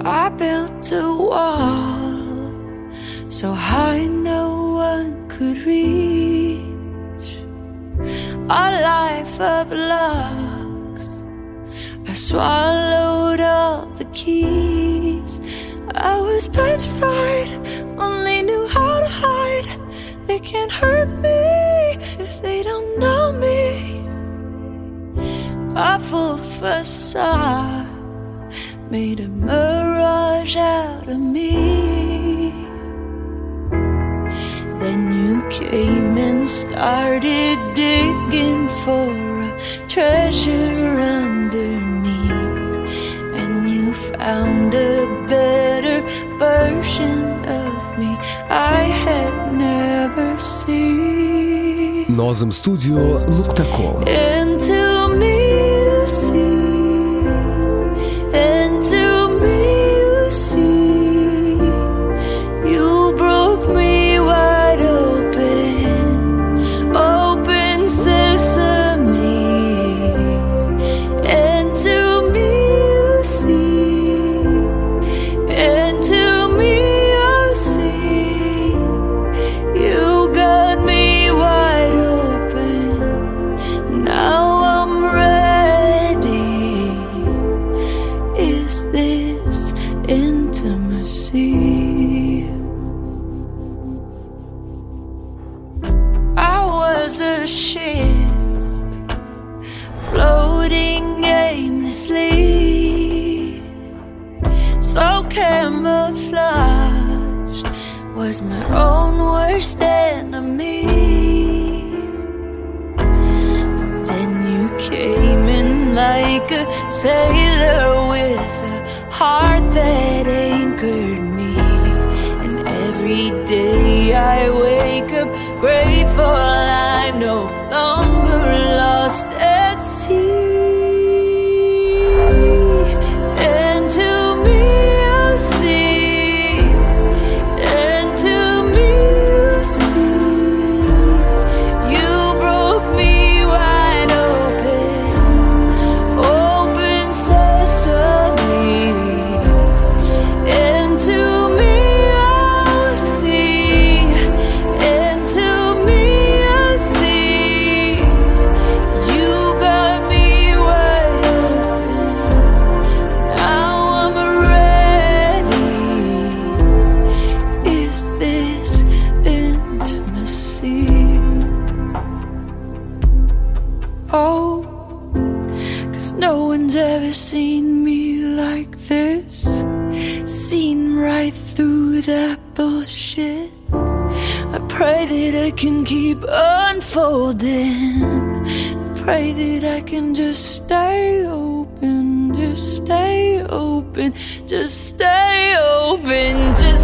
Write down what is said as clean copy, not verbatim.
I built a wall so high no one could reach. A life of locks, I swallowed all the keys. I was petrified, only knew how to hide. They can't hurt me if they don't know me. A full facade made a mirage out of me. Then you came and started digging for a treasure underneath, and you found a better version of me I had never seen. Nozem.studio.com. Into me you see, into me you see. You broke me wide open, open sesame. Into me you see, into me you see. You got me wide open. Now I'm ready. Is this intimacy? I was a ship floating aimlessly, so camouflaged, was my own worst enemy. Then you came in like a sailor with a heart that anchored me. And every day I wake up grateful I'm no longer lost at sea. Into me you see, into me you see. You broke me wide open, open sesame. Into me you see, into me you see. You got me wide open. Now I'm ready. Is this intimacy? Oh, 'cause no one's ever seen me like this, seen right through that bullshit. I pray that I can keep unfolding. I pray that I can just stay open, just stay open, just stay open, just